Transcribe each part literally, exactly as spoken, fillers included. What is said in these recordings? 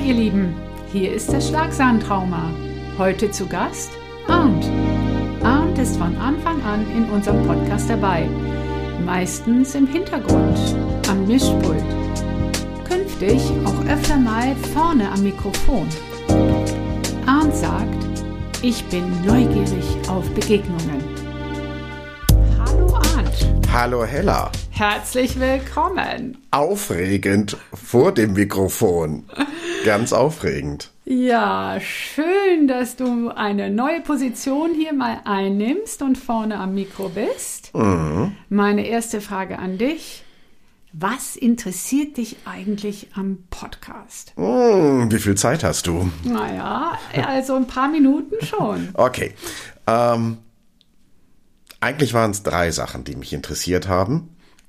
ihr Lieben, hier ist das Schlagsahn-Trauma. Heute zu Gast Arndt. Arndt ist von Anfang an in unserem Podcast dabei, meistens im Hintergrund, am Mischpult. Künftig auch öfter mal vorne am Mikrofon. Arndt sagt, ich bin neugierig auf Begegnungen. Hallo Arndt. Hallo Hella. Herzlich willkommen. Aufregend vor dem Mikrofon. Ganz aufregend. Ja, schön, dass du eine neue Position hier mal einnimmst und vorne am Mikro bist. Mhm. Meine erste Frage an dich. Was interessiert dich eigentlich am Podcast? Mhm, wie viel Zeit hast du? Naja, also ein paar Minuten schon. Okay. Ähm, eigentlich waren es drei Sachen, die mich interessiert haben.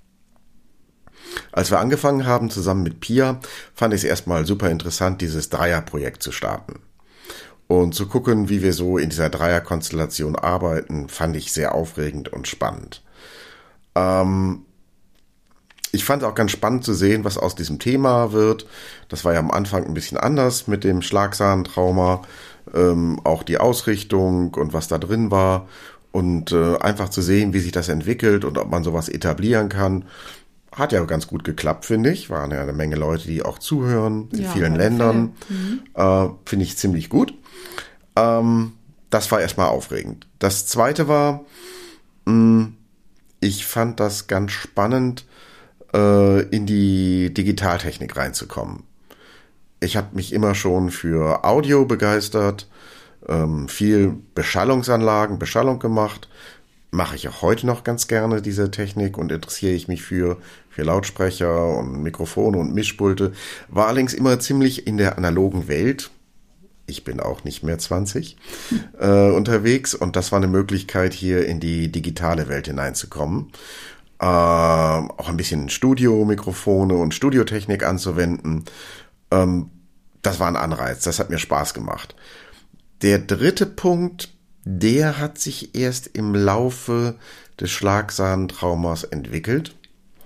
Als wir angefangen haben, zusammen mit Pia, fand ich es erstmal super interessant, dieses Dreierprojekt zu starten. Und zu gucken, wie wir so in dieser Dreierkonstellation arbeiten, fand ich sehr aufregend und spannend. Ähm, ich fand es auch ganz spannend zu sehen, was aus diesem Thema wird. Das war ja am Anfang ein bisschen anders mit dem Schlagsahn-Trauma, ähm, auch die Ausrichtung und was da drin war. Und äh, einfach zu sehen, wie sich das entwickelt und ob man sowas etablieren kann. Hat ja ganz gut geklappt, finde ich. Waren ja eine Menge Leute, die auch zuhören in ja, vielen Ländern. Mhm. Äh, finde ich ziemlich gut. Ähm, das war erstmal aufregend. Das Zweite war, mh, ich fand das ganz spannend, äh, in die Digitaltechnik reinzukommen. Ich habe mich immer schon für Audio begeistert, ähm, viel Beschallungsanlagen, Beschallung gemacht. Mache ich auch heute noch ganz gerne, diese Technik, und interessiere ich mich für, für Lautsprecher und Mikrofone und Mischpulte. War allerdings immer ziemlich in der analogen Welt, ich bin auch nicht mehr zwanzig, äh, unterwegs, und das war eine Möglichkeit, hier in die digitale Welt hineinzukommen. Äh, auch ein bisschen Studiomikrofone und Studiotechnik anzuwenden. Ähm, das war ein Anreiz, das hat mir Spaß gemacht. Der dritte Punkt, der hat sich erst im Laufe des Schlagsahn-Traumas entwickelt.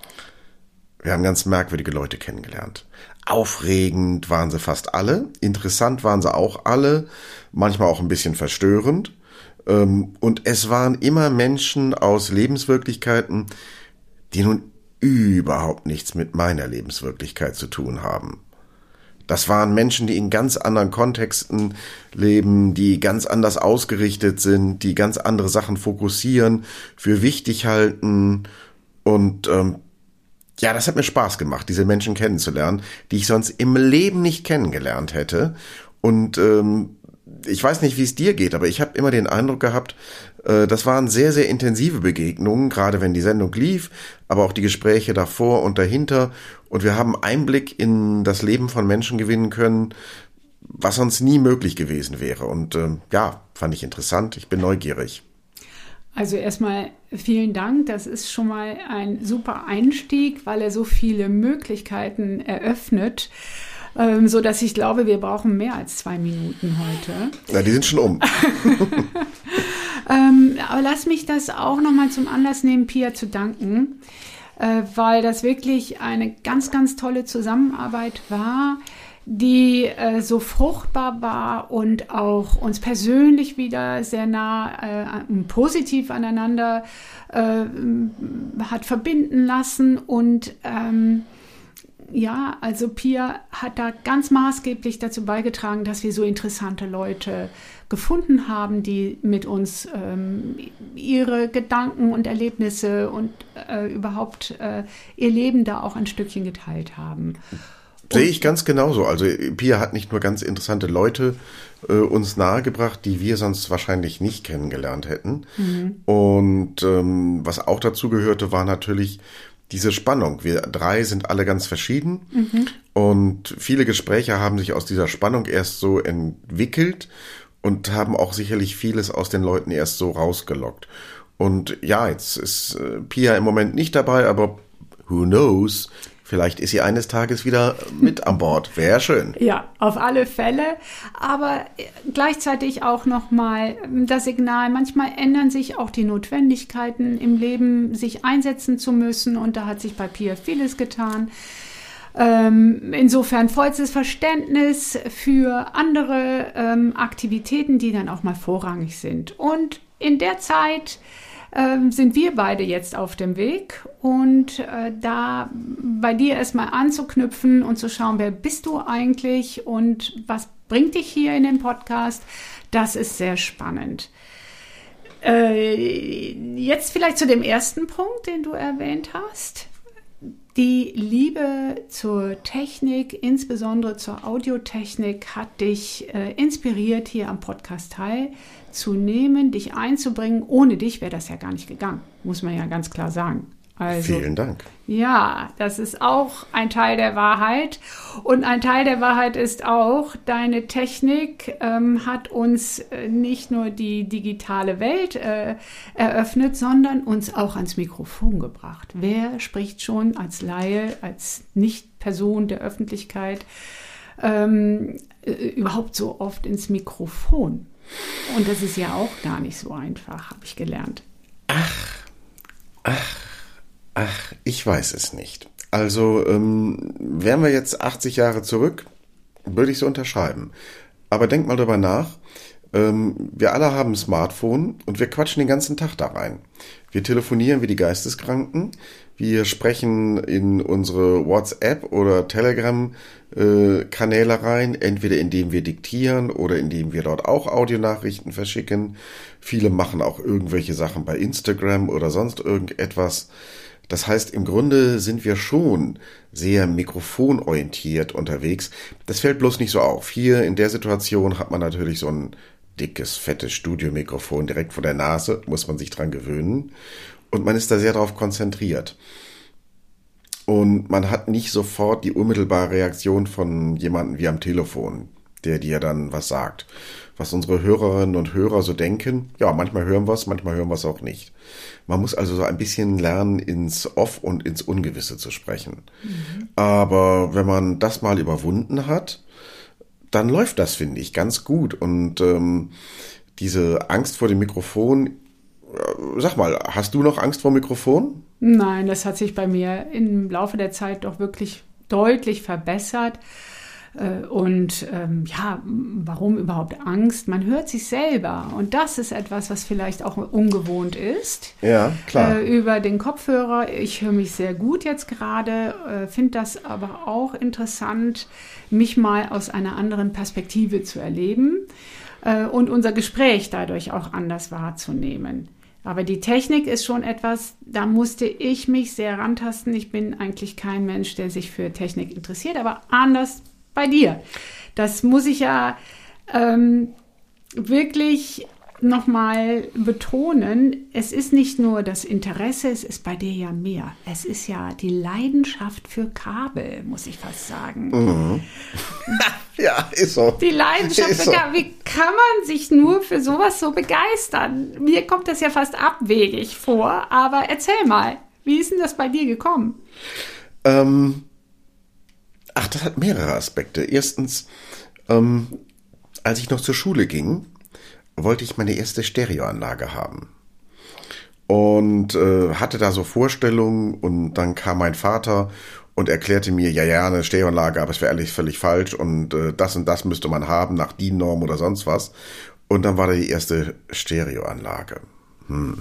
Wir haben ganz merkwürdige Leute kennengelernt. Aufregend waren sie fast alle, interessant waren sie auch alle, manchmal auch ein bisschen verstörend. Und es waren immer Menschen aus Lebenswirklichkeiten, die nun überhaupt nichts mit meiner Lebenswirklichkeit zu tun haben. Das waren Menschen, die in ganz anderen Kontexten leben, die ganz anders ausgerichtet sind, die ganz andere Sachen fokussieren, für wichtig halten. Und ähm, ja, das hat mir Spaß gemacht, diese Menschen kennenzulernen, die ich sonst im Leben nicht kennengelernt hätte. Und ähm, ich weiß nicht, wie es dir geht, aber ich habe immer den Eindruck gehabt, äh, das waren sehr, sehr intensive Begegnungen, gerade wenn die Sendung lief, aber auch die Gespräche davor und dahinter. Und wir haben Einblick in das Leben von Menschen gewinnen können, was sonst nie möglich gewesen wäre. Und äh, ja, fand ich interessant. Ich bin neugierig. Also erstmal vielen Dank. Das ist schon mal ein super Einstieg, weil er so viele Möglichkeiten eröffnet, ähm, so dass ich glaube, wir brauchen mehr als zwei Minuten heute. Na, die sind schon um. ähm, aber lass mich das auch nochmal zum Anlass nehmen, Pia zu danken. Weil das wirklich eine ganz, ganz tolle Zusammenarbeit war, die äh, so fruchtbar war und auch uns persönlich wieder sehr nah äh, positiv aneinander äh, hat verbinden lassen. Und ähm, ja, also Pia hat da ganz maßgeblich dazu beigetragen, dass wir so interessante Leute gefunden haben, die mit uns ähm, ihre Gedanken und Erlebnisse und äh, überhaupt äh, ihr Leben da auch ein Stückchen geteilt haben. Sehe ich ganz genauso. Also Pia hat nicht nur ganz interessante Leute äh, uns nahegebracht, die wir sonst wahrscheinlich nicht kennengelernt hätten. Mhm. Und ähm, was auch dazu gehörte, war natürlich diese Spannung. Wir drei sind alle ganz verschieden. Mhm. Und viele Gespräche haben sich aus dieser Spannung erst so entwickelt und haben auch sicherlich vieles aus den Leuten erst so rausgelockt. Und ja, jetzt ist äh, Pia im Moment nicht dabei, aber who knows? Vielleicht ist sie eines Tages wieder mit an Bord. Wäre schön. Ja, auf alle Fälle. Aber gleichzeitig auch nochmal das Signal, manchmal ändern sich auch die Notwendigkeiten im Leben, sich einsetzen zu müssen. Und da hat sich bei Pia vieles getan. Ähm, insofern vollstes Verständnis für andere ähm, Aktivitäten, die dann auch mal vorrangig sind. Und in der Zeit ähm, sind wir beide jetzt auf dem Weg und äh, da bei dir erstmal anzuknüpfen und zu schauen, wer bist du eigentlich und was bringt dich hier in den Podcast, das ist sehr spannend. Äh, jetzt vielleicht zu dem ersten Punkt, den du erwähnt hast. Die Liebe zur Technik, insbesondere zur Audiotechnik, hat dich äh, inspiriert, hier am Podcast teilzunehmen, dich einzubringen. Ohne dich wäre das ja gar nicht gegangen, muss man ja ganz klar sagen. Also, vielen Dank. Ja, das ist auch ein Teil der Wahrheit. Und ein Teil der Wahrheit ist auch, deine Technik ähm, hat uns äh, nicht nur die digitale Welt äh, eröffnet, sondern uns auch ans Mikrofon gebracht. Wer spricht schon als Laie, als Nicht-Person der Öffentlichkeit ähm, äh, überhaupt so oft ins Mikrofon? Und das ist ja auch gar nicht so einfach, habe ich gelernt. Ach, ach. Ach, ich weiß es nicht. Also, ähm, wären wir jetzt achtzig Jahre zurück, würde ich so unterschreiben. Aber denk mal drüber nach. Ähm, wir alle haben ein Smartphone und wir quatschen den ganzen Tag da rein. Wir telefonieren wie die Geisteskranken. Wir sprechen in unsere WhatsApp- oder Telegram-Kanäle rein, entweder indem wir diktieren oder indem wir dort auch Audionachrichten verschicken. Viele machen auch irgendwelche Sachen bei Instagram oder sonst irgendetwas. Das heißt, im Grunde sind wir schon sehr mikrofonorientiert unterwegs. Das fällt bloß nicht so auf. Hier in der Situation hat man natürlich so ein dickes, fettes Studiomikrofon direkt vor der Nase, muss man sich dran gewöhnen. Und man ist da sehr darauf konzentriert. Und man hat nicht sofort die unmittelbare Reaktion von jemandem wie am Telefon, der dir dann was sagt. Was unsere Hörerinnen und Hörer so denken, ja, manchmal hören wir es, manchmal hören wir es auch nicht. Man muss also so ein bisschen lernen, ins Off und ins Ungewisse zu sprechen. Mhm. Aber wenn man das mal überwunden hat, dann läuft das, finde ich, ganz gut. Und ähm, diese Angst vor dem Mikrofon, äh, sag mal, hast du noch Angst vor dem Mikrofon? Nein, das hat sich bei mir im Laufe der Zeit doch wirklich deutlich verbessert. Und ähm, ja, warum überhaupt Angst? Man hört sich selber und das ist etwas, was vielleicht auch ungewohnt ist. Ja, klar. Äh, über den Kopfhörer. Ich höre mich sehr gut jetzt gerade, äh, finde das aber auch interessant, mich mal aus einer anderen Perspektive zu erleben äh, und unser Gespräch dadurch auch anders wahrzunehmen. Aber die Technik ist schon etwas, da musste ich mich sehr rantasten. Ich bin eigentlich kein Mensch, der sich für Technik interessiert, aber anders bei dir. Das muss ich ja ähm, wirklich nochmal betonen. Es ist nicht nur das Interesse, es ist bei dir ja mehr. Es ist ja die Leidenschaft für Kabel, muss ich fast sagen. Mhm. Ja, ist so. Die Leidenschaft ist für Kabel. So. Wie kann man sich nur für sowas so begeistern? Mir kommt das ja fast abwegig vor, aber erzähl mal, wie ist denn das bei dir gekommen? Ähm... Ach, das hat mehrere Aspekte. Erstens, ähm, als ich noch zur Schule ging, wollte ich meine erste Stereoanlage haben. Und äh, hatte da so Vorstellungen und dann kam mein Vater und erklärte mir, ja, ja, eine Stereoanlage, aber es wäre ehrlich völlig falsch und äh, das und das müsste man haben nach D I N-Norm oder sonst was. Und dann war da die erste Stereoanlage. Hm.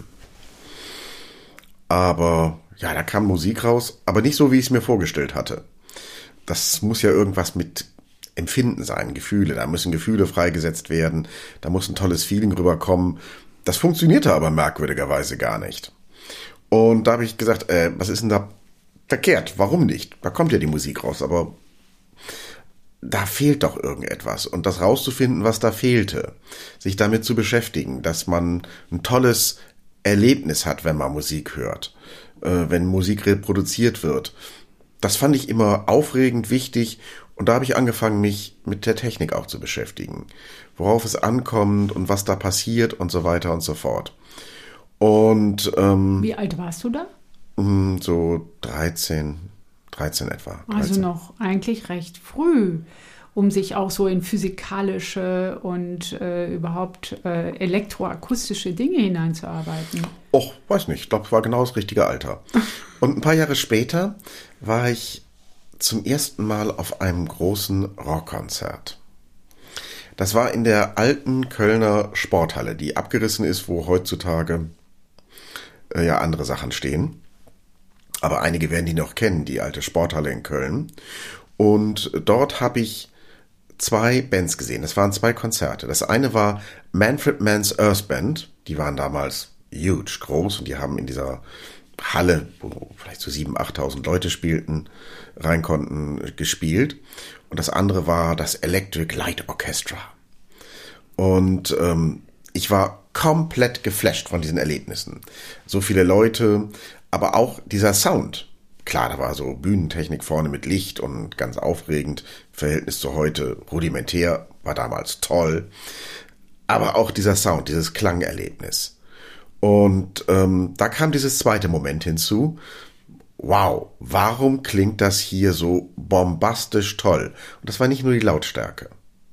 Aber, ja, da kam Musik raus, aber nicht so, wie ich es mir vorgestellt hatte. Das muss ja irgendwas mit Empfinden sein, Gefühle. Da müssen Gefühle freigesetzt werden. Da muss ein tolles Feeling rüberkommen. Das funktionierte aber merkwürdigerweise gar nicht. Und da habe ich gesagt, äh, was ist denn da verkehrt? Warum nicht? Da kommt ja die Musik raus, aber da fehlt doch irgendetwas. Und das rauszufinden, was da fehlte, sich damit zu beschäftigen, dass man ein tolles Erlebnis hat, wenn man Musik hört, äh, wenn Musik reproduziert wird. Das fand ich immer aufregend, wichtig und da habe ich angefangen, mich mit der Technik auch zu beschäftigen. Worauf es ankommt und was da passiert und so weiter und so fort. Und ähm, wie alt warst du da? So dreizehn, dreizehn etwa. dreizehn. Also noch eigentlich recht früh, um sich auch so in physikalische und äh, überhaupt äh, elektroakustische Dinge hineinzuarbeiten. Och, weiß nicht, ich glaube, es war genau das richtige Alter. Und ein paar Jahre später war ich zum ersten Mal auf einem großen Rockkonzert. Das war in der alten Kölner Sporthalle, die abgerissen ist, wo heutzutage äh, ja andere Sachen stehen. Aber einige werden die noch kennen, die alte Sporthalle in Köln. Und dort habe ich zwei Bands gesehen. Das waren zwei Konzerte. Das eine war Manfred Mann's Earth Band. Die waren damals huge, groß, und die haben in dieser Halle, wo vielleicht so siebentausend, achttausend Leute spielten, rein konnten, gespielt. Und das andere war das Electric Light Orchestra. Und ähm, ich war komplett geflasht von diesen Erlebnissen. So viele Leute, aber auch dieser Sound. Klar, da war so Bühnentechnik vorne mit Licht und ganz aufregend. Verhältnis zu heute rudimentär, war damals toll. Aber auch dieser Sound, dieses Klangerlebnis. Und ähm, da kam dieses zweite Moment hinzu. Wow, warum klingt das hier so bombastisch toll? Und das war nicht nur die Lautstärke.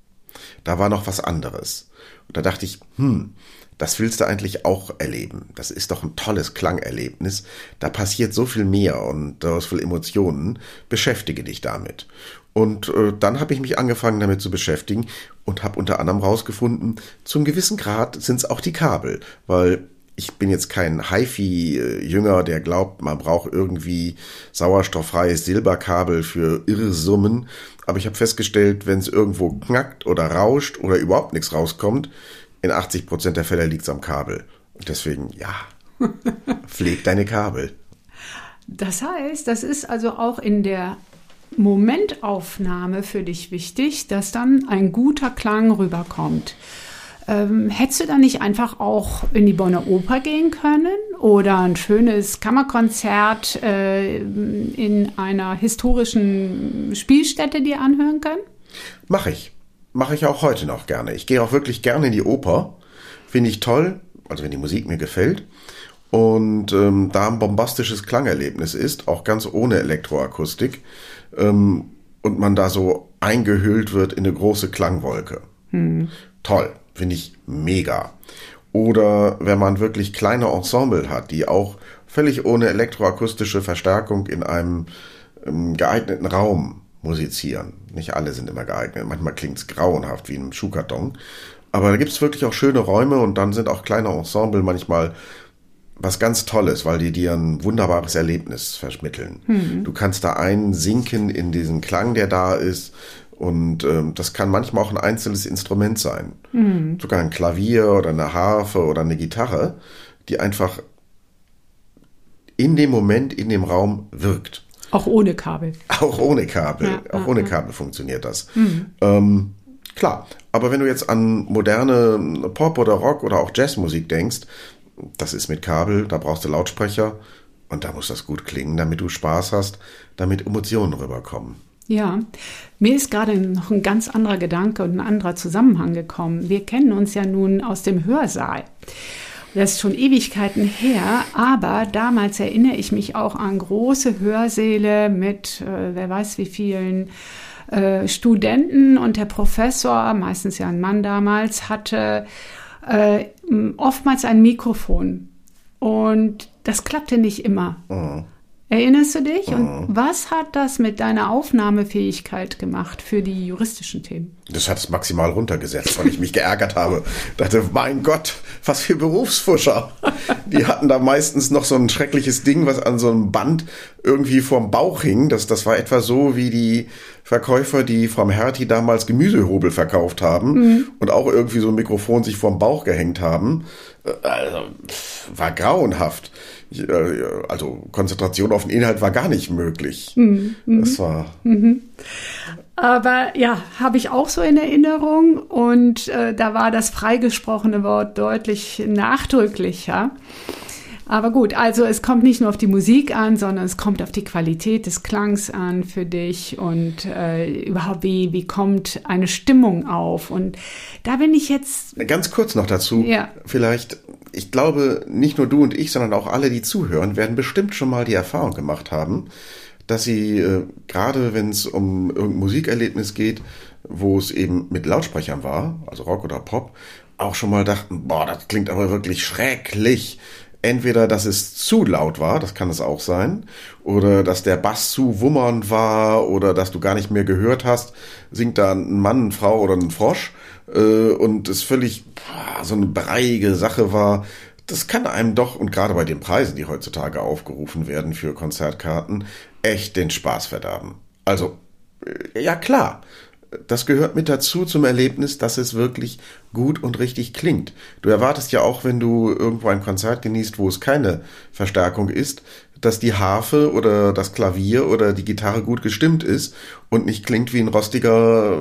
Da war noch was anderes. Und da dachte ich, hm, das willst du eigentlich auch erleben. Das ist doch ein tolles Klangerlebnis. Da passiert so viel mehr und da ist viel Emotionen. Beschäftige dich damit. Und äh, dann habe ich mich angefangen damit zu beschäftigen und habe unter anderem rausgefunden, zum gewissen Grad sind es auch die Kabel. Weil ich bin jetzt kein Hi-Fi-Jünger, der glaubt, man braucht irgendwie sauerstofffreies Silberkabel für Irrsummen. Aber ich habe festgestellt, wenn es irgendwo knackt oder rauscht oder überhaupt nichts rauskommt, in achtzig Prozent der Fälle liegt es am Kabel. Und deswegen, ja, pfleg deine Kabel. Das heißt, das ist also auch in der Momentaufnahme für dich wichtig, dass dann ein guter Klang rüberkommt. Ähm, hättest du dann nicht einfach auch in die Bonner Oper gehen können oder ein schönes Kammerkonzert äh, in einer historischen Spielstätte dir anhören können? Mach ich. Mache ich auch heute noch gerne. Ich gehe auch wirklich gerne in die Oper. Finde ich toll, also wenn die Musik mir gefällt. Und ähm, da ein bombastisches Klangerlebnis ist, auch ganz ohne Elektroakustik. Ähm, und man da so eingehüllt wird in eine große Klangwolke. Hm. Toll, finde ich mega. Oder wenn man wirklich kleine Ensemble hat, die auch völlig ohne elektroakustische Verstärkung in einem ähm, geeigneten Raum musizieren. Nicht alle sind immer geeignet. Manchmal klingt es grauenhaft wie in einem Schuhkarton. Aber da gibt es wirklich auch schöne Räume und dann sind auch kleine Ensemble manchmal was ganz Tolles, weil die dir ein wunderbares Erlebnis vermitteln. Mhm. Du kannst da einsinken in diesen Klang, der da ist. Und ähm, das kann manchmal auch ein einzelnes Instrument sein. Mhm. Sogar ein Klavier oder eine Harfe oder eine Gitarre, die einfach in dem Moment, in dem Raum wirkt. Auch ohne Kabel. Auch ohne Kabel. Ja, auch ja, ohne ja. Kabel funktioniert das. Mhm. Ähm, klar, aber wenn du jetzt an moderne Pop oder Rock oder auch Jazzmusik denkst, das ist mit Kabel, da brauchst du Lautsprecher und da muss das gut klingen, damit du Spaß hast, damit Emotionen rüberkommen. Ja, mir ist gerade noch ein ganz anderer Gedanke und ein anderer Zusammenhang gekommen. Wir kennen uns ja nun aus dem Hörsaal. Das ist schon Ewigkeiten her, aber damals erinnere ich mich auch an große Hörsäle mit, äh, wer weiß wie vielen äh, Studenten, und der Professor, meistens ja ein Mann damals, hatte äh, oftmals ein Mikrofon und das klappte nicht immer. Mhm. Erinnerst du dich? Mhm. Und was hat das mit deiner Aufnahmefähigkeit gemacht für die juristischen Themen? Das hat es maximal runtergesetzt, weil ich mich geärgert habe. Dachte, mein Gott, was für Berufsfuscher. Die hatten da meistens noch so ein schreckliches Ding, was an so einem Band irgendwie vorm Bauch hing. Das, das war etwa so wie die Verkäufer, die vom Hertie damals Gemüsehobel verkauft haben mhm. und auch irgendwie so ein Mikrofon sich vorm Bauch gehängt haben. Also, war grauenhaft. Also Konzentration auf den Inhalt war gar nicht möglich. Mhm. Das war... Mhm. Aber ja, habe ich auch so in Erinnerung, und äh, da war das freigesprochene Wort deutlich nachdrücklicher. Aber gut, also es kommt nicht nur auf die Musik an, sondern es kommt auf die Qualität des Klangs an für dich und äh, überhaupt, wie, wie kommt eine Stimmung auf. Und da bin ich jetzt... Ganz kurz noch dazu, ja. vielleicht, ich glaube, nicht nur du und ich, sondern auch alle, die zuhören, werden bestimmt schon mal die Erfahrung gemacht haben, dass sie, äh, gerade wenn es um irgendein Musikerlebnis geht, wo es eben mit Lautsprechern war, also Rock oder Pop, auch schon mal dachten, boah, das klingt aber wirklich schrecklich. entweder, dass es zu laut war, das kann es auch sein, oder dass der Bass zu wummernd war, oder dass du gar nicht mehr gehört hast, singt da ein Mann, eine Frau oder ein Frosch, äh, und es völlig boah, so eine breiige Sache war. Das kann einem doch, und gerade bei den Preisen, die heutzutage aufgerufen werden für Konzertkarten, echt den Spaß verderben. Also, äh, ja klar, das gehört mit dazu zum Erlebnis, dass es wirklich gut und richtig klingt. Du erwartest ja auch, wenn du irgendwo ein Konzert genießt, wo es keine Verstärkung ist, dass die Harfe oder das Klavier oder die Gitarre gut gestimmt ist und nicht klingt wie ein rostiger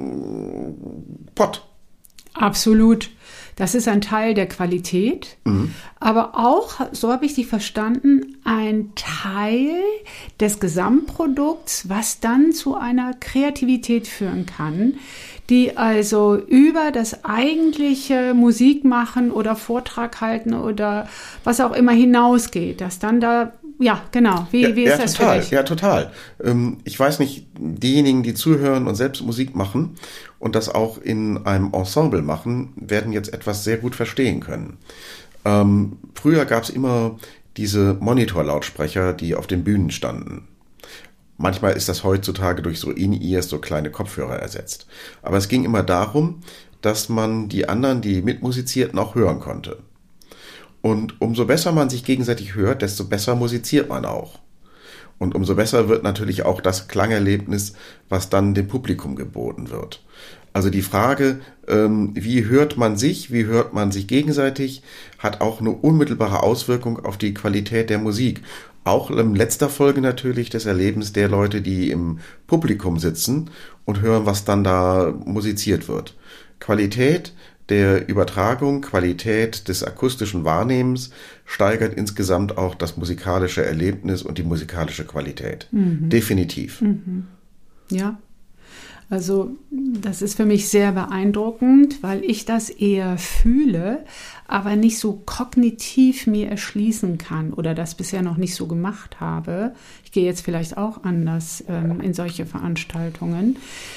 Pott. Absolut. Das ist ein Teil der Qualität, mhm. aber auch, so habe ich dich verstanden, ein Teil des Gesamtprodukts, was dann zu einer Kreativität führen kann, die also über das eigentliche Musikmachen oder Vortrag halten oder was auch immer hinausgeht, dass dann da, ja, genau, wie, ja, wie ist ja, das total, für dich? Ja, total. Ähm, ich weiß nicht, diejenigen, die zuhören und selbst Musik machen und das auch in einem Ensemble machen, werden jetzt etwas sehr gut verstehen können. Ähm, früher gab es immer diese Monitorlautsprecher, die auf den Bühnen standen. Manchmal ist das heutzutage durch so In-Ears, so kleine Kopfhörer ersetzt. Aber es ging immer darum, dass man die anderen, die mitmusizierten, auch hören konnte. Und umso besser man sich gegenseitig hört, desto besser musiziert man auch. Und umso besser wird natürlich auch das Klangerlebnis, was dann dem Publikum geboten wird. Also die Frage, ähm, wie hört man sich, wie hört man sich gegenseitig, hat auch eine unmittelbare Auswirkung auf die Qualität der Musik. Auch in letzter Folge natürlich des Erlebens der Leute, die im Publikum sitzen und hören, was dann da musiziert wird. Qualität der Übertragung, Qualität des akustischen Wahrnehmens steigert insgesamt auch das musikalische Erlebnis und die musikalische Qualität. Mhm. Definitiv. Mhm. Ja, also das ist für mich sehr beeindruckend, weil ich das eher fühle, aber nicht so kognitiv mir erschließen kann oder das bisher noch nicht so gemacht habe. Ich gehe jetzt vielleicht auch anders ähm, in solche Veranstaltungen.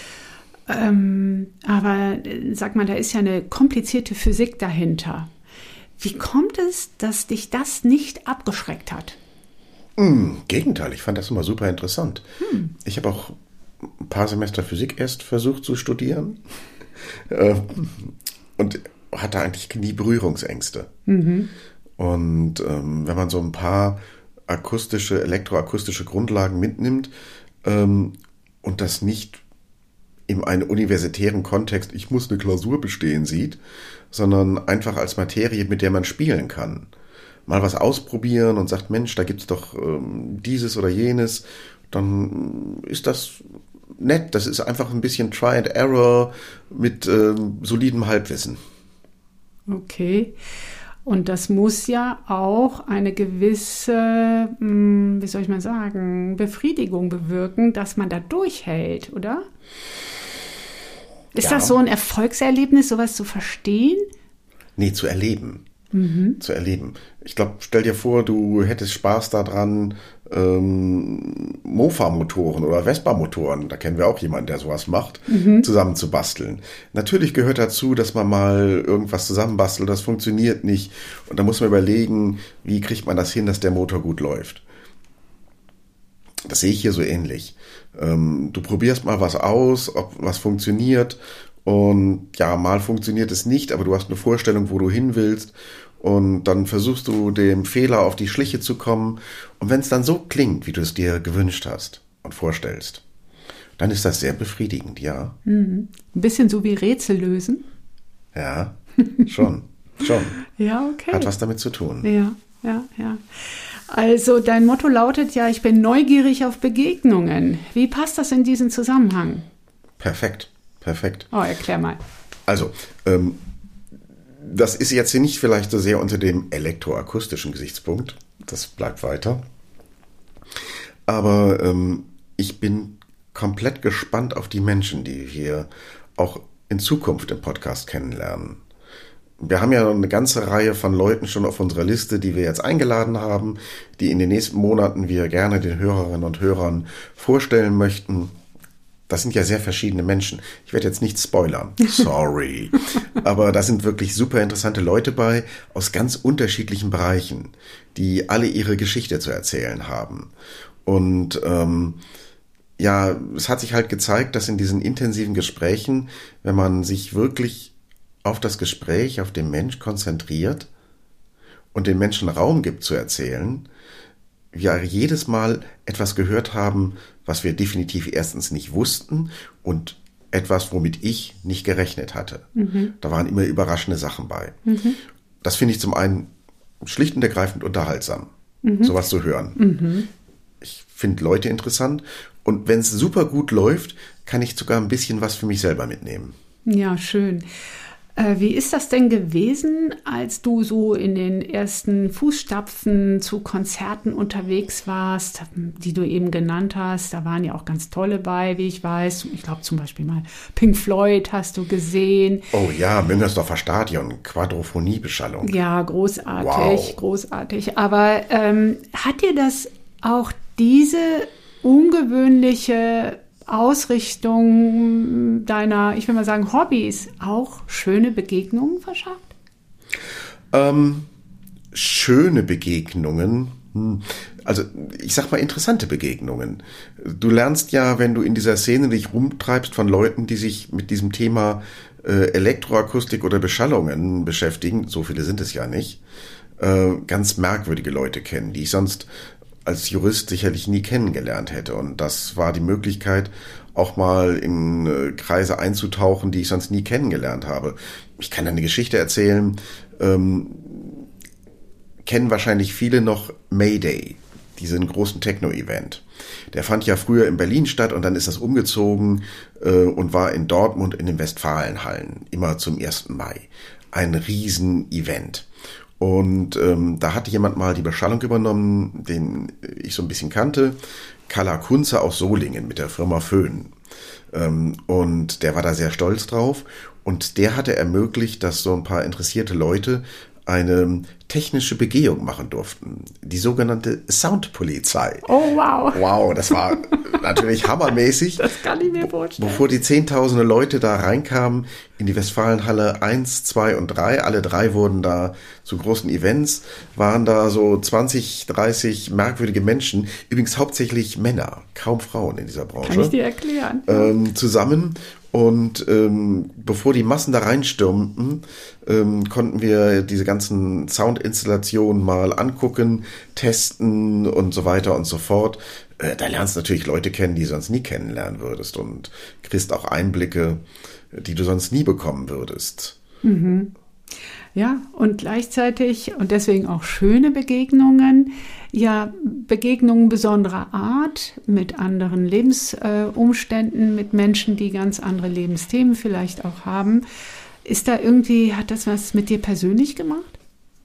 Ähm, aber sag mal, da ist ja eine komplizierte Physik dahinter. Wie kommt es, dass dich das nicht abgeschreckt hat? Im Gegenteil, ich fand das immer super interessant. Hm. Ich habe auch ein paar Semester Physik erst versucht zu studieren und hatte eigentlich nie Berührungsängste. Mhm. Und ähm, wenn man so ein paar akustische, elektroakustische Grundlagen mitnimmt ähm, und das nicht in einem universitären Kontext, ich muss eine Klausur bestehen, sieht, sondern einfach als Materie, mit der man spielen kann. Mal was ausprobieren und sagt, Mensch, da gibt's doch ähm, dieses oder jenes, dann ist das nett. Das ist einfach ein bisschen Try and Error mit ähm, solidem Halbwissen. Okay. Und das muss ja auch eine gewisse, mh, wie soll ich mal sagen, Befriedigung bewirken, dass man da durchhält, oder? Ist ja. das so ein Erfolgserlebnis, sowas zu verstehen? Nee, zu erleben. Mhm. Zu erleben. Ich glaube, stell dir vor, du hättest Spaß daran, ähm, Mofa-Motoren oder Vespa-Motoren, da kennen wir auch jemanden, der sowas macht, mhm. zusammen zu basteln. Natürlich gehört dazu, dass man mal irgendwas zusammenbastelt, das funktioniert nicht. Und da muss man überlegen, wie kriegt man das hin, dass der Motor gut läuft. Das sehe ich hier so ähnlich. Ähm, du probierst mal was aus, ob was funktioniert. Und ja, mal funktioniert es nicht, aber du hast eine Vorstellung, wo du hin willst. Und dann versuchst du dem Fehler auf die Schliche zu kommen. Und wenn es dann so klingt, wie du es dir gewünscht hast und vorstellst, dann ist das sehr befriedigend, ja. Mhm. Ein bisschen so wie Rätsel lösen. Ja, schon, schon. Ja, okay. Hat was damit zu tun. Ja, ja, ja. Also dein Motto lautet ja, ich bin neugierig auf Begegnungen. Wie passt das in diesen Zusammenhang? Perfekt, perfekt. Oh, erklär mal. Also, ähm, das ist jetzt hier nicht vielleicht so sehr unter dem elektroakustischen Gesichtspunkt. Das bleibt weiter. Aber ähm, ich bin komplett gespannt auf die Menschen, die wir auch in Zukunft im Podcast kennenlernen. Wir haben ja eine ganze Reihe von Leuten schon auf unserer Liste, die wir jetzt eingeladen haben, die in den nächsten Monaten wir gerne den Hörerinnen und Hörern vorstellen möchten. Das sind ja sehr verschiedene Menschen. Ich werde jetzt nicht spoilern. Sorry. Aber da sind wirklich super interessante Leute bei aus ganz unterschiedlichen Bereichen, die alle ihre Geschichte zu erzählen haben. Und ähm, ja, es hat sich halt gezeigt, dass in diesen intensiven Gesprächen, wenn man sich wirklich auf das Gespräch, auf den Mensch konzentriert und den Menschen Raum gibt zu erzählen, wir jedes Mal etwas gehört haben, was wir definitiv erstens nicht wussten und etwas, womit ich nicht gerechnet hatte. Mhm. Da waren immer überraschende Sachen bei. Mhm. Das finde ich zum einen schlicht und ergreifend unterhaltsam, mhm. sowas zu hören. Mhm. Ich finde Leute interessant und wenn es super gut läuft, kann ich sogar ein bisschen was für mich selber mitnehmen. Ja, schön. Äh, wie ist das denn gewesen, als du so in den ersten Fußstapfen zu Konzerten unterwegs warst, die du eben genannt hast? Da waren ja auch ganz tolle bei, wie ich weiß. Ich glaube zum Beispiel mal Pink Floyd hast du gesehen. Oh ja, Müngersdorfer Stadion, Quadrophoniebeschallung. Ja, großartig, wow. großartig. Aber ähm, hat dir das auch diese ungewöhnliche Ausrichtung deiner, ich will mal sagen, Hobbys auch schöne Begegnungen verschafft? Ähm, schöne Begegnungen, hm. also ich sag mal interessante Begegnungen. Du lernst ja, wenn du in dieser Szene dich rumtreibst von Leuten, die sich mit diesem Thema äh, Elektroakustik oder Beschallungen beschäftigen, so viele sind es ja nicht, äh, ganz merkwürdige Leute kennen, die ich sonst als Jurist sicherlich nie kennengelernt hätte. Und das war die Möglichkeit, auch mal in äh, Kreise einzutauchen, die ich sonst nie kennengelernt habe. Ich kann eine Geschichte erzählen, ähm, kennen wahrscheinlich viele noch Mayday, diesen großen Techno-Event. Der fand ja früher in Berlin statt und dann ist das umgezogen äh, und war in Dortmund in den Westfalenhallen, immer zum ersten Mai. Ein Riesen-Event. Und ähm, da hatte jemand mal die Beschallung übernommen, den ich so ein bisschen kannte, Carla Kunze aus Solingen mit der Firma Föhn. Ähm, und der war da sehr stolz drauf. Und der hatte ermöglicht, dass so ein paar interessierte Leute eine technische Begehung machen durften. Die sogenannte Soundpolizei. Oh, wow. Wow, das war natürlich hammermäßig. Das kann ich mir vorstellen. Bevor die zehntausende Leute da reinkamen in die Westfalenhalle eins, zwei und drei, alle drei wurden da zu großen Events, waren da so zwanzig, dreißig merkwürdige Menschen, übrigens hauptsächlich Männer, kaum Frauen in dieser Branche. Kann ich dir erklären. Ähm, zusammen. Und ähm, bevor die Massen da reinstürmten, ähm, konnten wir diese ganzen Soundinstallationen mal angucken, testen und so weiter und so fort. Äh, da lernst du natürlich Leute kennen, die du sonst nie kennenlernen würdest und kriegst auch Einblicke, die du sonst nie bekommen würdest. Mhm. Ja, und gleichzeitig, und deswegen auch schöne Begegnungen, ja, Begegnungen besonderer Art mit anderen Lebensumständen, äh, mit Menschen, die ganz andere Lebensthemen vielleicht auch haben. Ist da irgendwie, hat das was mit dir persönlich gemacht?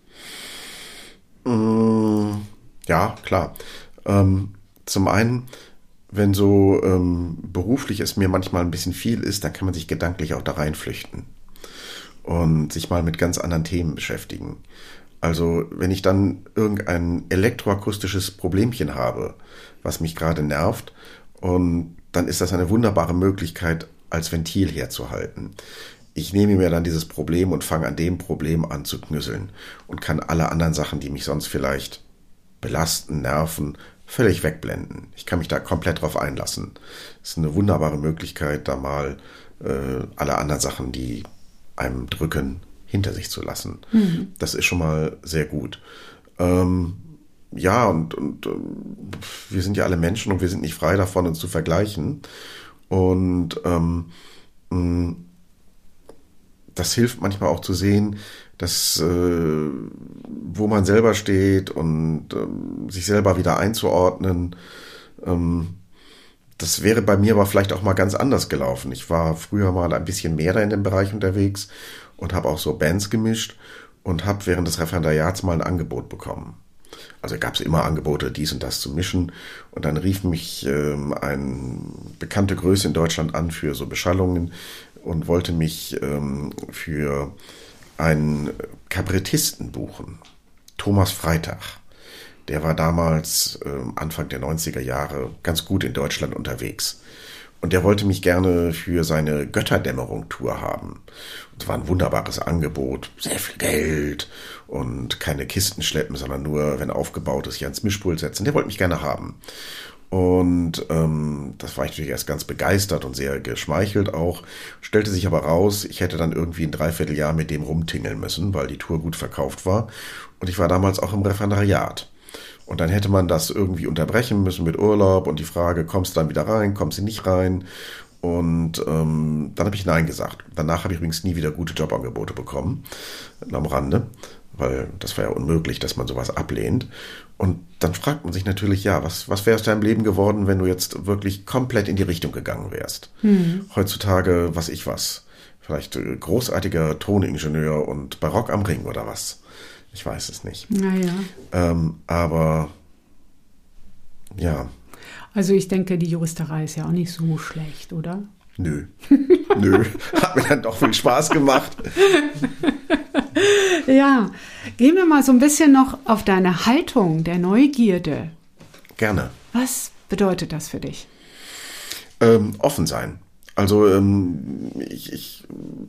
Mm, ja, klar. Ähm, zum einen, wenn so ähm, beruflich es mir manchmal ein bisschen viel ist, dann kann man sich gedanklich auch da reinflüchten und sich mal mit ganz anderen Themen beschäftigen. Also wenn ich dann irgendein elektroakustisches Problemchen habe, was mich gerade nervt, und dann ist das eine wunderbare Möglichkeit, als Ventil herzuhalten. Ich nehme mir dann dieses Problem und fange an dem Problem an zu knüsseln und kann alle anderen Sachen, die mich sonst vielleicht belasten, nerven, völlig wegblenden. Ich kann mich da komplett drauf einlassen. Das ist eine wunderbare Möglichkeit, da mal äh, alle anderen Sachen, die einem drücken, hinter sich zu lassen. Mhm. Das ist schon mal sehr gut. Ähm, ja, und, und wir sind ja alle Menschen und wir sind nicht frei davon, uns zu vergleichen. Und ähm, das hilft manchmal auch zu sehen, dass äh, wo man selber steht und ähm, sich selber wieder einzuordnen. Ähm, das wäre bei mir aber vielleicht auch mal ganz anders gelaufen. Ich war früher mal ein bisschen mehr da in dem Bereich unterwegs und habe auch so Bands gemischt und habe während des Referendariats mal ein Angebot bekommen. Also gab es immer Angebote, dies und das zu mischen. Und dann rief mich ähm, eine bekannte Größe in Deutschland an für so Beschallungen und wollte mich ähm, für einen Kabarettisten buchen. Thomas Freitag. Der war damals ähm, Anfang der neunziger Jahre ganz gut in Deutschland unterwegs. Und der wollte mich gerne für seine Götterdämmerung-Tour haben. Und es war ein wunderbares Angebot, sehr viel Geld und keine Kisten schleppen, sondern nur, wenn aufgebaut ist, hier ans Mischpult setzen. Der wollte mich gerne haben. Und ähm, das war ich natürlich erst ganz begeistert und sehr geschmeichelt auch. Stellte sich aber raus, ich hätte dann irgendwie ein Dreivierteljahr mit dem rumtingeln müssen, weil die Tour gut verkauft war. Und ich war damals auch im Referendariat. Und dann hätte man das irgendwie unterbrechen müssen mit Urlaub und die Frage, kommst du dann wieder rein, kommst du nicht rein? Und ähm, dann habe ich Nein gesagt. Danach habe ich übrigens nie wieder gute Jobangebote bekommen, am Rande, weil das war ja unmöglich, dass man sowas ablehnt. Und dann fragt man sich natürlich, ja, was, was wäre aus deinem Leben geworden, wenn du jetzt wirklich komplett in die Richtung gegangen wärst? Mhm. Heutzutage, was ich was, vielleicht großartiger Toningenieur und Barock am Ring oder was? Ich weiß es nicht. Naja. Ähm, aber ja. Also ich denke, die Juristerei ist ja auch nicht so schlecht, oder? Nö. Nö. Hat mir dann doch viel Spaß gemacht. Ja. Gehen wir mal so ein bisschen noch auf deine Haltung der Neugierde. Gerne. Was bedeutet das für dich? Ähm, offen sein. Also ähm, ich, ich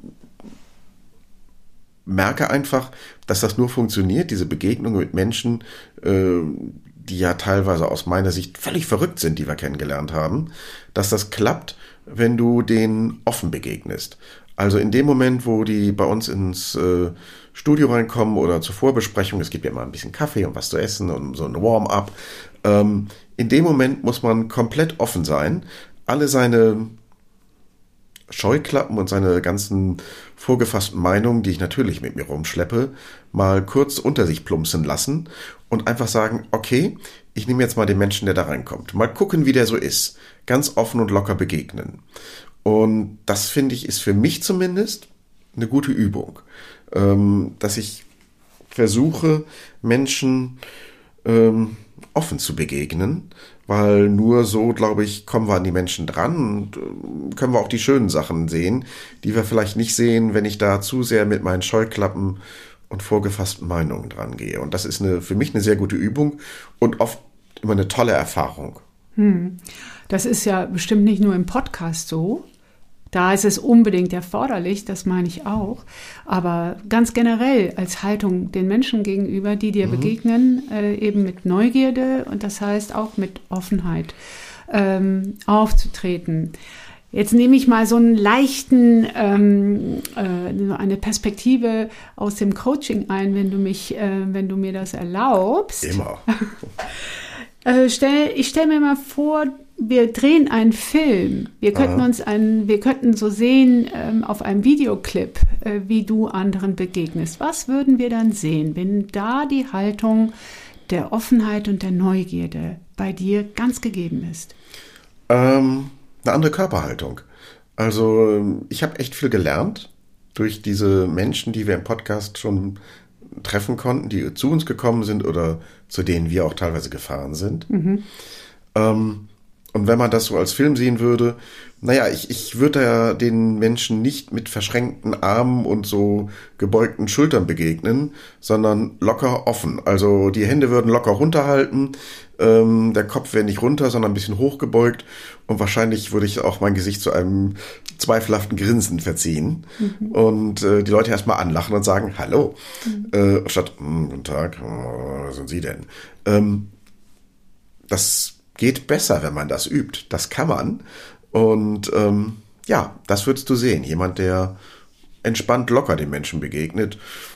merke einfach, dass das nur funktioniert, diese Begegnung mit Menschen, äh, die ja teilweise aus meiner Sicht völlig verrückt sind, die wir kennengelernt haben, dass das klappt, wenn du denen offen begegnest. Also in dem Moment, wo die bei uns ins äh, Studio reinkommen oder zur Vorbesprechung, es gibt ja immer ein bisschen Kaffee und was zu essen und so ein Warm-up, ähm, in dem Moment muss man komplett offen sein, alle seine Scheuklappen und seine ganzen vorgefassten Meinungen, die ich natürlich mit mir rumschleppe, mal kurz unter sich plumpsen lassen und einfach sagen, okay, ich nehme jetzt mal den Menschen, der da reinkommt. Mal gucken, wie der so ist. Ganz offen und locker begegnen. Und das, finde ich, ist für mich zumindest eine gute Übung. Ähm, dass ich versuche, Menschen ähm, offen zu begegnen, weil nur so, glaube ich, kommen wir an die Menschen dran und können wir auch die schönen Sachen sehen, die wir vielleicht nicht sehen, wenn ich da zu sehr mit meinen Scheuklappen und vorgefassten Meinungen dran gehe. Und das ist eine, für mich eine sehr gute Übung und oft immer eine tolle Erfahrung. Hm. Das ist ja bestimmt nicht nur im Podcast so. Da ist es unbedingt erforderlich, das meine ich auch. Aber ganz generell als Haltung den Menschen gegenüber, die dir mhm. begegnen, äh, eben mit Neugierde und das heißt auch mit Offenheit ähm, aufzutreten. Jetzt nehme ich mal so einen leichten, ähm, äh, eine Perspektive aus dem Coaching ein, wenn du mich, äh, wenn du mir das erlaubst. Immer. äh, stell, ich stelle mir mal vor, wir drehen einen Film. Wir könnten Aha. uns einen, wir könnten so sehen ähm, auf einem Videoclip, äh, wie du anderen begegnest. Was würden wir dann sehen, wenn da die Haltung der Offenheit und der Neugierde bei dir ganz gegeben ist? Ähm, eine andere Körperhaltung. Also ich habe echt viel gelernt durch diese Menschen, die wir im Podcast schon treffen konnten, die zu uns gekommen sind oder zu denen wir auch teilweise gefahren sind. Mhm. Ähm, Und wenn man das so als Film sehen würde, naja, ich, ich würde ja den Menschen nicht mit verschränkten Armen und so gebeugten Schultern begegnen, sondern locker offen. Also die Hände würden locker runterhalten, ähm, der Kopf wäre nicht runter, sondern ein bisschen hochgebeugt und wahrscheinlich würde ich auch mein Gesicht zu einem zweifelhaften Grinsen verziehen mhm. und äh, die Leute erstmal anlachen und sagen, hallo, mhm. äh, statt, guten Tag, oh, was sind Sie denn? Ähm, das geht besser, wenn man das übt. Das kann man. Und ähm, ja, das würdest du sehen. Jemand, der entspannt locker den Menschen begegnet,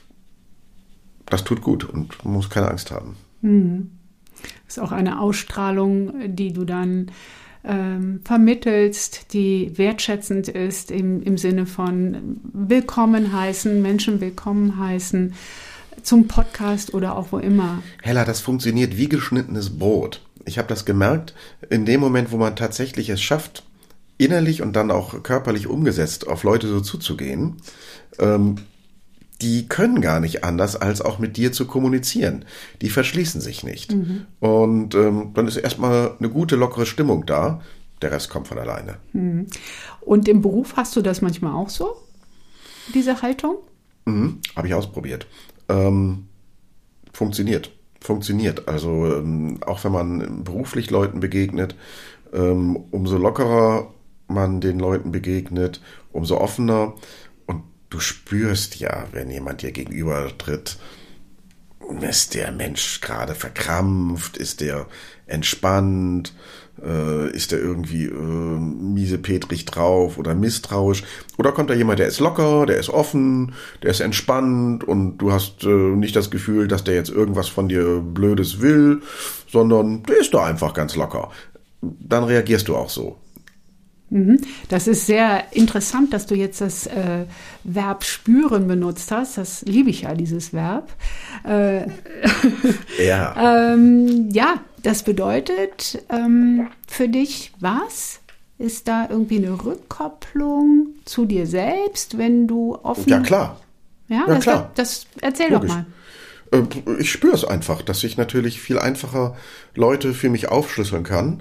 das tut gut und man muss keine Angst haben. Mhm. Das ist auch eine Ausstrahlung, die du dann ähm, vermittelst, die wertschätzend ist im, im Sinne von willkommen heißen, Menschen willkommen heißen, zum Podcast oder auch wo immer. Hella, das funktioniert wie geschnittenes Brot. Ich habe das gemerkt, in dem Moment, wo man tatsächlich es schafft, innerlich und dann auch körperlich umgesetzt auf Leute so zuzugehen, ähm, die können gar nicht anders, als auch mit dir zu kommunizieren. Die verschließen sich nicht. Mhm. Und ähm, dann ist erstmal eine gute, lockere Stimmung da. Der Rest kommt von alleine. Mhm. Und im Beruf hast du das manchmal auch so? Diese Haltung? Mhm, habe ich ausprobiert. Ähm, funktioniert. Funktioniert. Also ähm, auch wenn man beruflich Leuten begegnet, ähm, umso lockerer man den Leuten begegnet, umso offener. Und du spürst ja, wenn jemand dir gegenüber tritt, ist der Mensch gerade verkrampft, ist der entspannt, äh, ist der irgendwie äh, miesepetrig drauf oder misstrauisch, oder kommt da jemand, der ist locker, der ist offen, der ist entspannt und du hast äh, nicht das Gefühl, dass der jetzt irgendwas von dir Blödes will, sondern der ist da einfach ganz locker. Dann reagierst du auch so. Das ist sehr interessant, dass du jetzt das äh, Verb spüren benutzt hast. Das liebe ich ja, dieses Verb. Äh, ja. ähm, ja, das bedeutet ähm, für dich was? Ist da irgendwie eine Rückkopplung zu dir selbst, wenn du offen... Ja, klar. Ja, ja das, klar. Das, das erzähl Logisch. doch mal. Ich spüre es einfach, dass ich natürlich viel einfacher Leute für mich aufschlüsseln kann,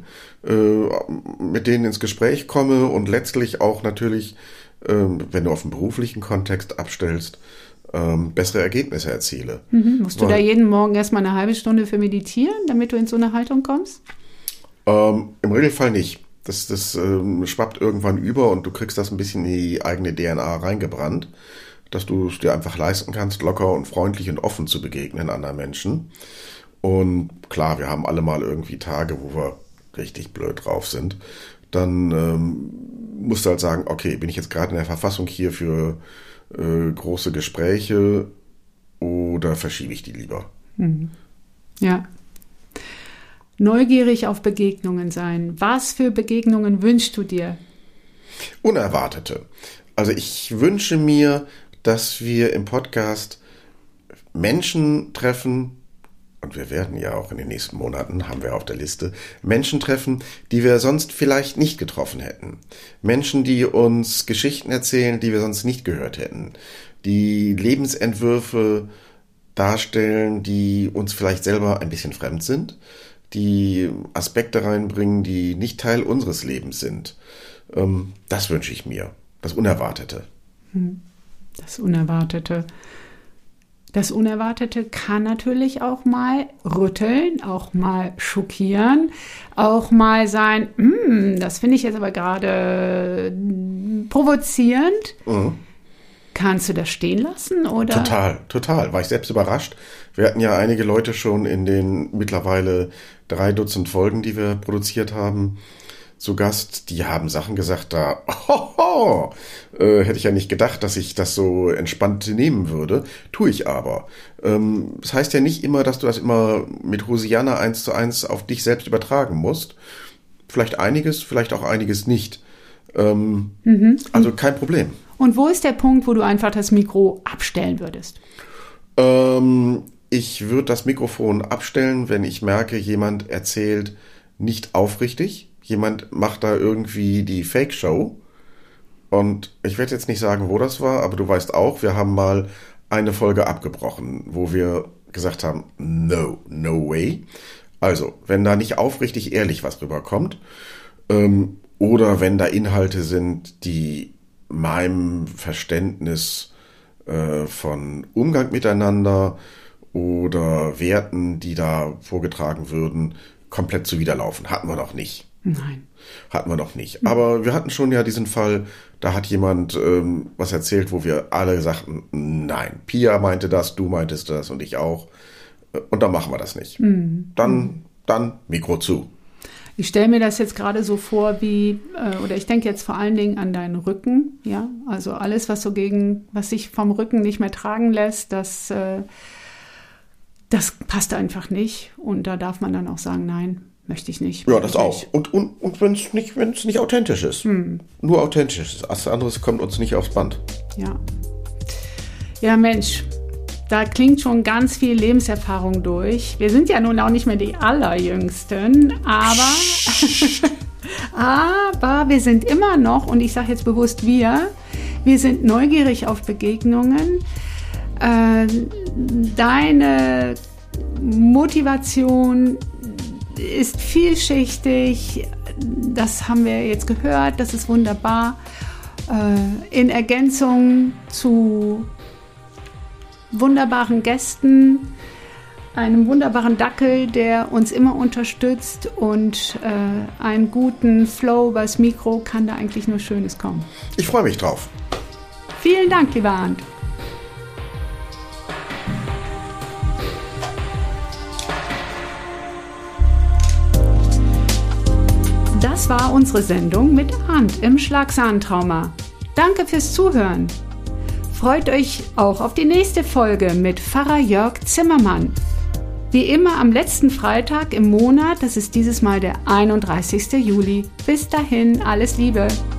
mit denen ins Gespräch komme und letztlich auch natürlich, wenn du auf den beruflichen Kontext abstellst, bessere Ergebnisse erziele. Mhm. Musst du Weil, da jeden Morgen erstmal eine halbe Stunde für meditieren, damit du in so eine Haltung kommst? Ähm, Im Regelfall nicht. Das, das ähm, schwappt irgendwann über und du kriegst das ein bisschen in die eigene D N A reingebrannt, dass du es dir einfach leisten kannst, locker und freundlich und offen zu begegnen anderen Menschen. Und klar, wir haben alle mal irgendwie Tage, wo wir richtig blöd drauf sind. Dann ähm, musst du halt sagen, okay, bin ich jetzt gerade in der Verfassung hier für äh, große Gespräche oder verschiebe ich die lieber? Mhm. Ja. Neugierig auf Begegnungen sein. Was für Begegnungen wünschst du dir? Unerwartete. Also ich wünsche mir, dass wir im Podcast Menschen treffen, und wir werden ja auch in den nächsten Monaten, haben wir auf der Liste, Menschen treffen, die wir sonst vielleicht nicht getroffen hätten. Menschen, die uns Geschichten erzählen, die wir sonst nicht gehört hätten. Die Lebensentwürfe darstellen, die uns vielleicht selber ein bisschen fremd sind. Die Aspekte reinbringen, die nicht Teil unseres Lebens sind. Das wünsche ich mir. Das Unerwartete. Das Unerwartete. Das Unerwartete kann natürlich auch mal rütteln, auch mal schockieren, auch mal sein, hm, das finde ich jetzt aber gerade provozierend. Mhm. Kannst du das stehen lassen, oder? Total, total. War ich selbst überrascht. Wir hatten ja einige Leute schon in den mittlerweile drei Dutzend Folgen, die wir produziert haben, zu Gast. Die haben Sachen gesagt, da hoho, äh, hätte ich ja nicht gedacht, dass ich das so entspannt nehmen würde. Tue ich aber. Ähm, das heißt ja nicht immer, dass du das immer mit Hosianna eins zu eins auf dich selbst übertragen musst. Vielleicht einiges, vielleicht auch einiges nicht. Ähm, mhm. Also kein Problem. Und wo ist der Punkt, wo du einfach das Mikro abstellen würdest? Ähm, ich würde das Mikrofon abstellen, wenn ich merke, jemand erzählt nicht aufrichtig. Jemand macht da irgendwie die Fake-Show. Und ich werde jetzt nicht sagen, wo das war, aber du weißt auch, wir haben mal eine Folge abgebrochen, wo wir gesagt haben, no, no way. Also, wenn da nicht aufrichtig ehrlich was rüberkommt, ähm, oder wenn da Inhalte sind, die meinem Verständnis äh, von Umgang miteinander oder Werten, die da vorgetragen würden, komplett zuwiderlaufen. Hatten wir noch nicht. Nein. Hatten wir noch nicht. Aber wir hatten schon ja diesen Fall, da hat jemand ähm, was erzählt, wo wir alle sagten, nein, Pia meinte das, du meintest das und ich auch. Und dann machen wir das nicht. Mhm. Dann, dann Mikro zu. Ich stelle mir das jetzt gerade so vor, wie, äh, oder ich denke jetzt vor allen Dingen an deinen Rücken, ja, also alles, was so gegen, was sich vom Rücken nicht mehr tragen lässt, das, äh, das passt einfach nicht und da darf man dann auch sagen, nein, möchte ich nicht. Ja, das auch. Und, und, und wenn es nicht, wenn es nicht authentisch ist, hm. nur authentisch ist, alles anderes kommt uns nicht aufs Band. Ja. Ja, Mensch. Da klingt schon ganz viel Lebenserfahrung durch. Wir sind ja nun auch nicht mehr die Allerjüngsten, aber, aber wir sind immer noch, und ich sage jetzt bewusst wir, wir sind neugierig auf Begegnungen. Äh, deine Motivation ist vielschichtig, das haben wir jetzt gehört, das ist wunderbar. Äh, in Ergänzung zu wunderbaren Gästen einem wunderbaren Dackel, der uns immer unterstützt, und äh, einen guten Flow übers Mikro, kann da eigentlich nur Schönes kommen. Ich freue mich drauf. Vielen Dank, lieber Arndt. Das war unsere Sendung mit Arndt im Schlagsahn-Trauma. Danke fürs Zuhören. Freut euch auch auf die nächste Folge mit Pfarrer Jörg Zimmermann. Wie immer am letzten Freitag im Monat, das ist dieses Mal der einunddreißigste Juli. Bis dahin, alles Liebe.